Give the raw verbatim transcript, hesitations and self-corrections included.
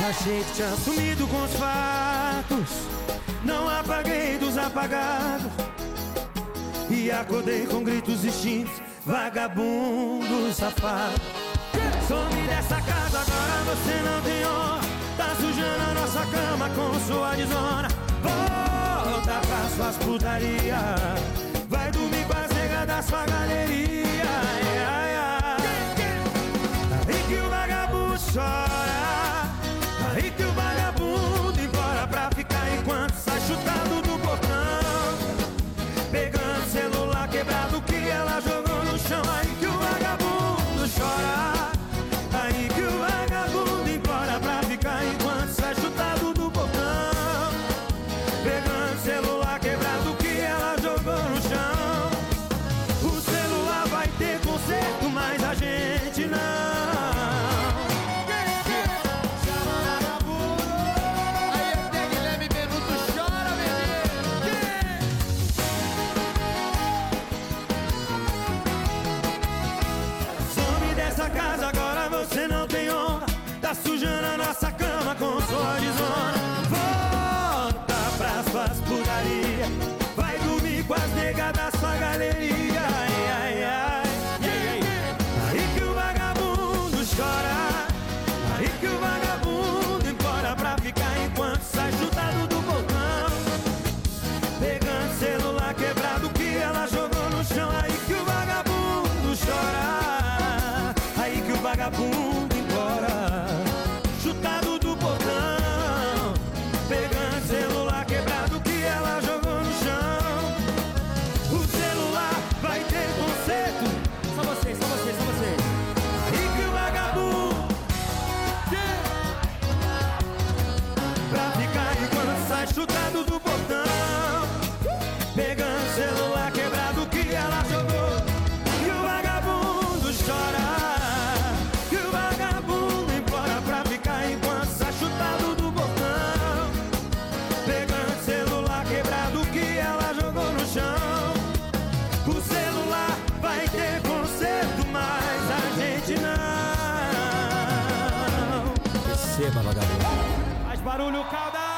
Achei que tinha sumido com os fatos, não apaguei dos apagados, e acordei com gritos extintos, vagabundo safado. Some dessa casa agora, você não tem honra, tá sujando a nossa cama com sua desonra. Volta pra suas putaria, vai dormir com as negas da sua galeria. Ai, ai, ai. Aí que o vagabundo chora, aí que o vagabundo implora pra ficar enquanto sai chutado do portão, pegando celular quebrado que ela jogou no chão. Aí que o vagabundo chora, aí que o vagabundo implora pra ficar enquanto sai chutado do portão, pegando celular quebrado que ela jogou no chão. O celular vai ter conserto, mas a gente não. Casa agora, você não tem honra, tá sujando a nossa cama com sua desonra. Volta pras suas putaria, vai dormir com as negas da sua galeria. Ai, ai, ai. Aí que o vagabundo chora, aí que o vagabundo implora pra ficar enquanto sai chutado do portão, pegando celular quebrado que ela jogou no chão. Aí que o vagabundo chora, aí que o vagabundo implora, chutado do portão, pegando celular quebrado que ela jogou no chão. O celular vai ter conserto, só você, só você, só você. Aí que o vagabundo, yeah, pra ficar enquanto sai chutado do portão, pegando celular quebrado que ela jogou. E o vagabundo chora, enquanto sai chutado do portão, pegando celular quebrado que ela jogou no chão. O celular vai ter conserto, mas a gente não. Receba, vagabundo. Faz barulho, Calda.